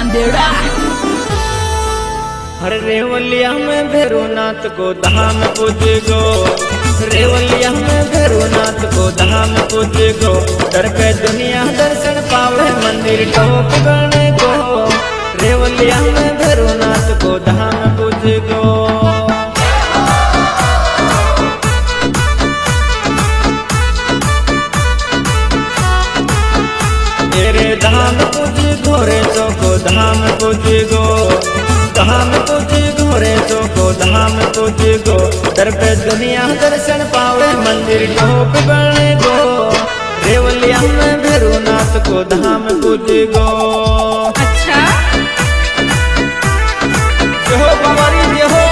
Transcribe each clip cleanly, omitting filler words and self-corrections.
अंधेरा। हर रेवलिया में भैरवनाथ को धाम पूज गो, रेवलिया में भैरवनाथ को धाम पूज गो। डर के दुनिया दर्शन पावे मंदिर टोक गणे को, रेवलिया में भैरवनाथ को धाम पूज गो। तेरे धाम पूज घोरे चौको धाम पूज गो, धाम पूज घोरे चौको धाम पूज गो। दर पे दुनिया दर्शन पावे मंदिर टोप बने गो, रेवलिया में भैरवनाथ को धाम पूज गो। अच्छा जो बाबारी जे हो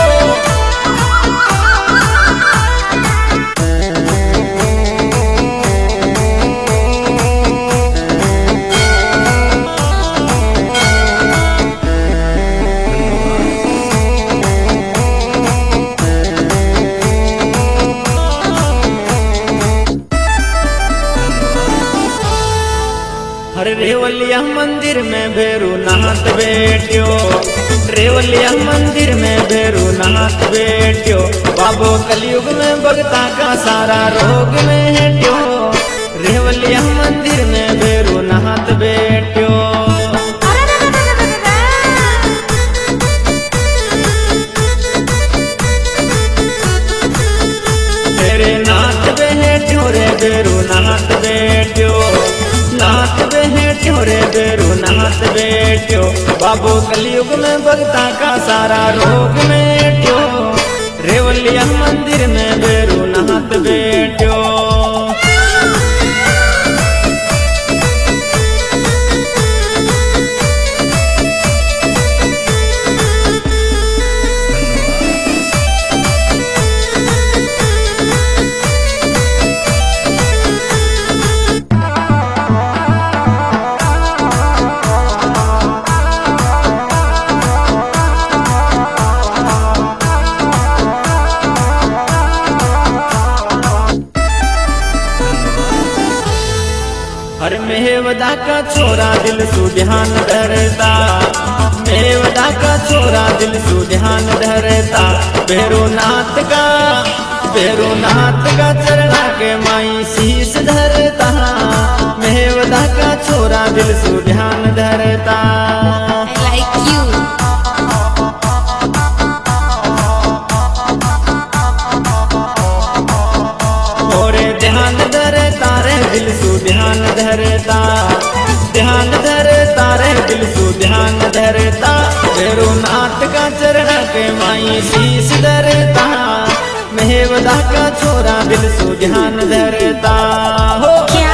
हर रेवलिया मंदिर में भैरवनाथ बैठ्यो, रेवलिया मंदिर में भैरवनाथ बैठ्यो। बाबो कलयुग में भगता का सारा रोग में हट्यो, रेवलिया मंदिर में भैरवनाथ बैठ्यो। तेरे नाथ बैठ्यो रे भैरवनाथ बैठ्यो, नाथ बैठ्यो रे भैरवनाथ बैठ्यो। बाबू कलयुग में भगता का सारा रोग मेट्यो, रेवलिया मंदिर में भैरवनाथ बैठ्यो। हर मेवदा का छोरा दिल सुध्यान धरता, मेवदा का छोरा दिल सुध्यान धरता। भैरवनाथ का चरणा के माई शीश धरता, मेवदा का छोरा दिल सुध्यान धरता। I like you। और ध्यान धरता रे दिल सुध्यान धरता, ध्यान धरता रे दिल सुध्यान धरता। भैरवनाथ का चरण के माई शीश धरता, मेवदा का छोरा दिल सुध्यान धरता हो। क्या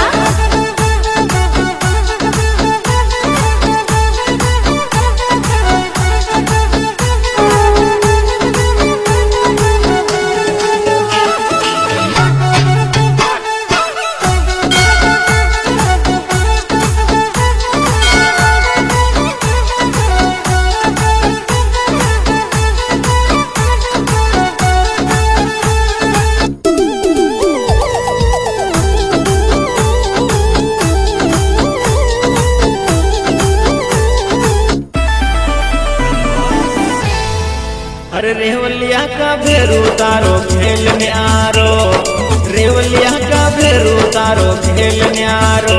अरे रेवलिया का भैरू तारो खेल न्यारो, रेवलिया का भैरू तारो खेल न्यारो।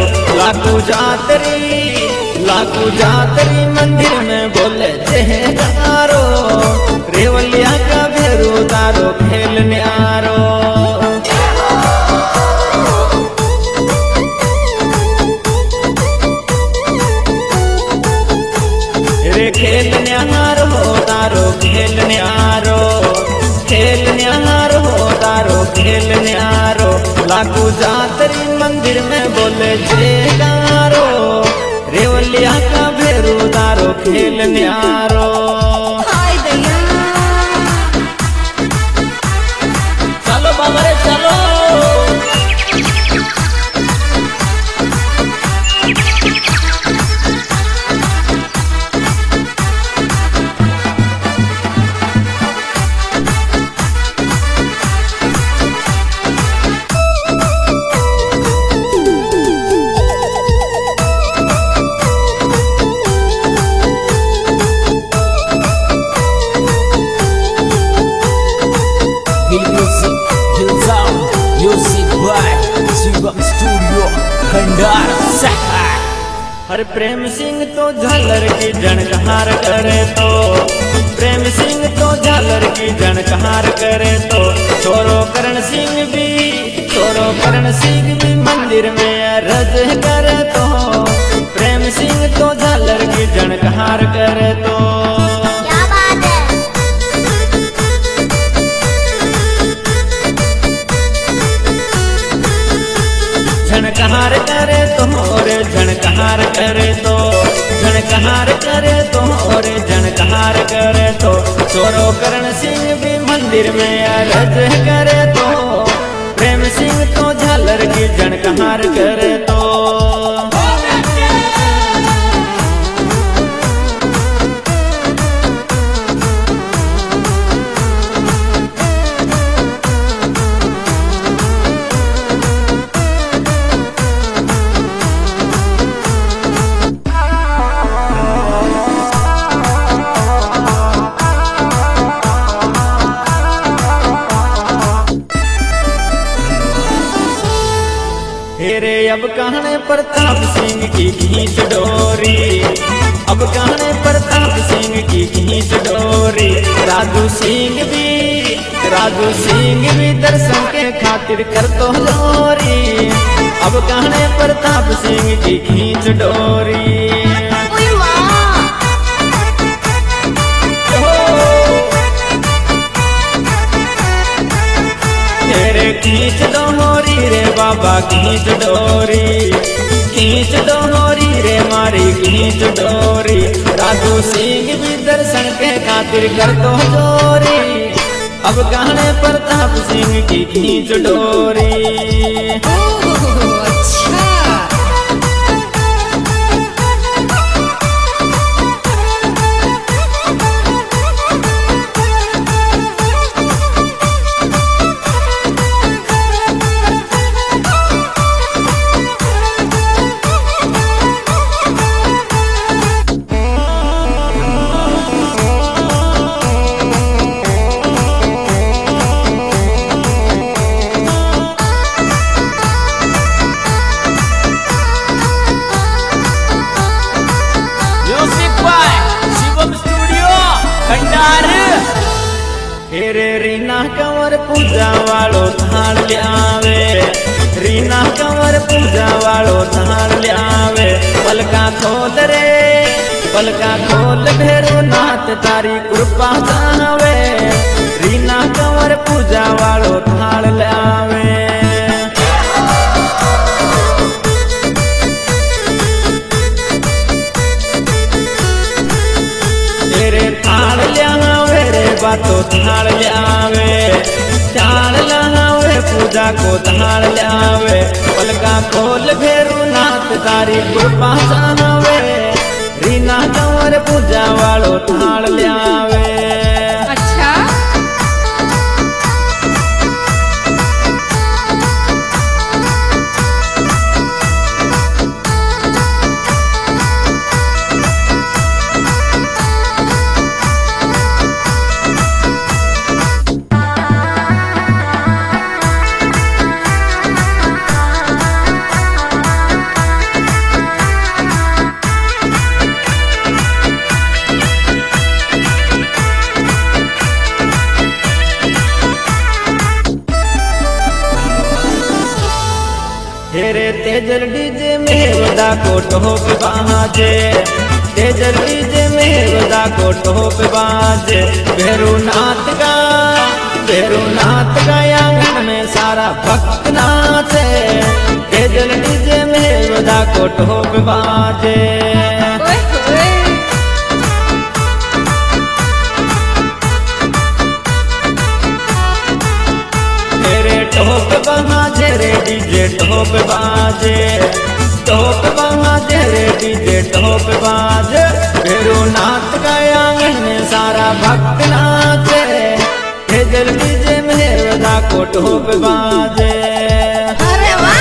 लाखू जातरी मंदिर में बोले जयकारो, रेवलिया का भैरू तारो खेल न्यारो। रे खेल न्यारो तारो खेल न्यारो, खेल न्यारो तारो खेल न्यारो। लाखू जातरी मंदिर में बोले जयकारो, रेवलिया का भैरू तारो खेल न्यारो। हाय दया। चलो बाबा रे चलो। अरे प्रेम सिंह तो झालर की जनकहार करे तो, प्रेम सिंह तो झालर की जनकहार करे तो, छोरो करण सिंह भी मंदिर में अरज करे तो, प्रेम सिंह तो झालर की जनकहार करे तो। क्या बात है। झनकहार करे तो रे झनकहार करे तो, झनकहार करे तो रे झनकहार करे तो, छोरो करण सिंह भी मंदिर में अरज करे तो, प्रेम सिंह तो झालर की झनकहार करे तो। हेरे अब कहने प्रताप सिंह की खींच डोरी, अब कहने प्रताप सिंह की खींच डोरी, राजू सिंह भी दर्शन के खातिर कर तो जोरी, अब कहने प्रताप सिंह की खींच डोरी। खींच डोरी रे बाबा खींच डोरी रे मारी खींच डोरी, राजू सिंह भी दर्शन के खातिर कर तो जोरी, अब कहने प्रताप सिंह की खींच डोरी। अच्छा। हेरे रीना कंवर पूजा वालो थाल आवे, रीना कंवर पूजा वालो थाल आवे, पलका खोल भेरो नाथ तारी कृपा चावे, रीना कंवर पूजा वालो थाल आवे। तेरे थाल आवे रे बातो थाल आवे, थाल लावे पूजा को थाल आवे, पलका खोल भेरू नाथ तारी कृपा चावे, रीना कंवर पूजा वालो थाल आवे। अच्छा। हेरे तेजल डीजे में वदा को टोप बाजे, तेजल डीजे में वदा को टोप बाजे, भैरूनाथ का आंगन में सारा भक्त नाचे, तेजल डीजे में वदा को टोप बाजे। टोप बाजे रे डीजे टोप बाजे, टोप बाजे रे डीजे टोप बाजे, भैरूनाथ का आंगन में सारा भक्त नाचे, तेजल डीजे में वदा को टोप बाजे। अरे वाह।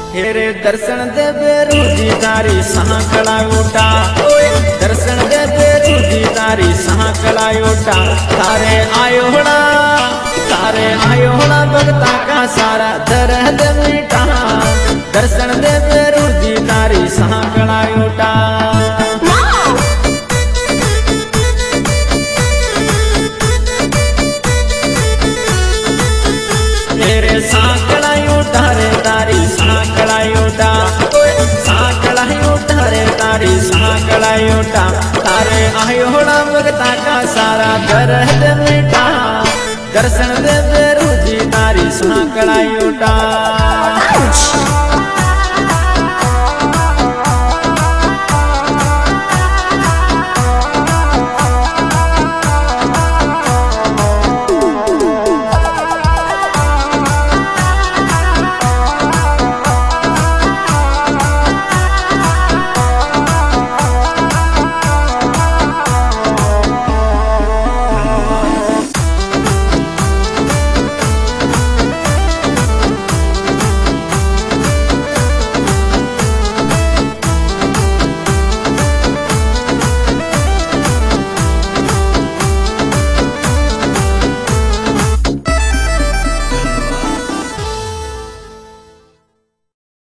हेरे दर्शन दे बेरूजी तारी सांकड़ा उठा, दर्शन दे बेरूजी तारी सांकड़ा उठा। तारे आयो होड़ा भगता का सारा दर्द मिटा, दर्शन दे बेरूजी तारी सांकड़ा उठा। तेरे सांकड़ा उठा रे तारी सांकड़ा उठा, सांकड़ा उठा रे तारी सांकड़ा उठा। तारे आयो होड़ा भगता का सारा दर्द मिटा, दर्शन दे बेरूजी तारी सांकड़ा उठा।